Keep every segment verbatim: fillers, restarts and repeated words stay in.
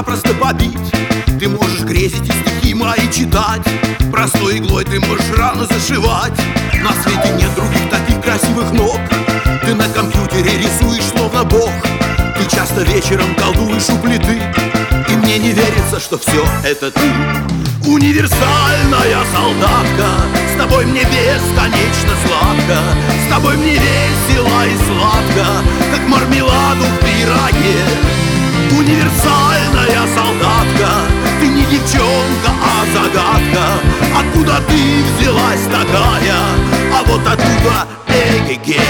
просто побить. Ты можешь грезить и стихи мои читать, простой иглой ты можешь рану зашивать. На свете нет других таких красивых ног. Ты на компьютере рисуешь словно бог. Ты часто вечером колдуешь у плиты, и мне не верится, что все это ты. Универсальная солдатка, с тобой мне бесконечно сладко, с тобой мне весело и сладко, как мармеладу в пироге. Универсальная солдатка, ты не девчонка, а загадка. Откуда ты взялась такая? А вот оттуда эге-ге.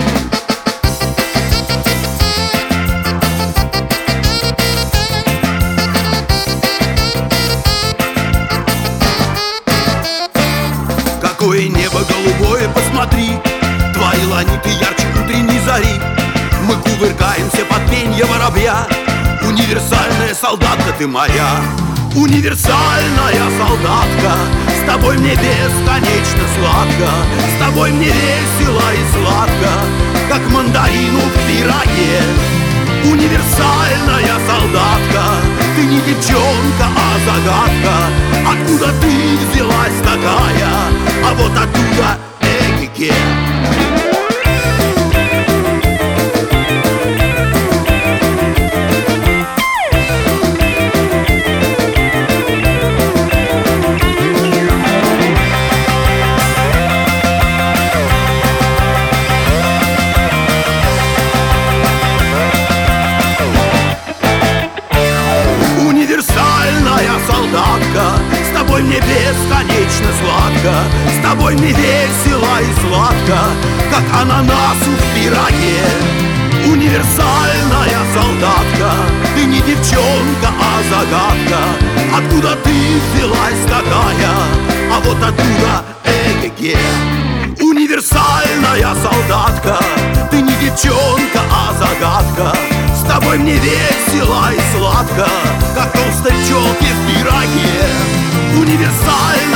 Какое небо голубое, посмотри, твои ланиты ярче утренней зари. Мы кувыркаемся под пенье воробья. Универсальная солдатка ты моя. Универсальная солдатка, с тобой мне бесконечно сладко, с тобой мне весело и сладко, как мандарину в пироге. Универсальная солдатка, ты не девчонка, а загадка. Откуда ты взялась такая? А вот оттуда эге-ге. Солдатка, с тобой мне бесконечно сладко, с тобой мне весело и сладко, как ананасу в пироге. Универсальная солдатка, ты не девчонка, а загадка. Откуда ты взялась такая? А вот оттуда эге-ге. Универсальная солдатка, ты не девчонка, а загадка. С тобой мне весело и сладко, как толстой пчелке в пироге. Универсальная